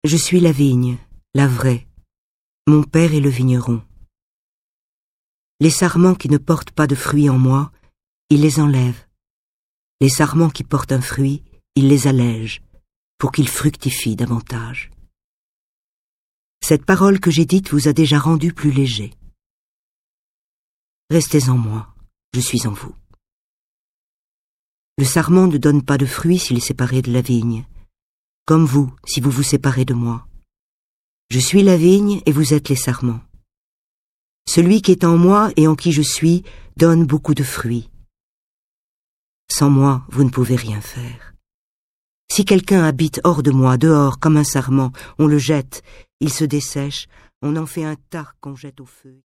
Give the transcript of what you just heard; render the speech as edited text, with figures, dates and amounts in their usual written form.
Je suis la vigne, la vraie. Mon père est le vigneron. Les sarments qui ne portent pas de fruits en moi, il les enlève. Les sarments qui portent un fruit, il les allège, pour qu'ils fructifient davantage. Cette parole que j'ai dite vous a déjà rendu plus léger. Restez en moi, je suis en vous. Le sarment ne donne pas de fruits s'il est séparé de la vigne, comme vous si vous vous séparez de moi. Je suis la vigne et vous êtes les sarments. Celui qui est en moi et en qui je suis donne beaucoup de fruits. Sans moi, vous ne pouvez rien faire. Si quelqu'un habite hors de moi, dehors, comme un sarment, on le jette, il se dessèche, on en fait un tas qu'on jette au feu.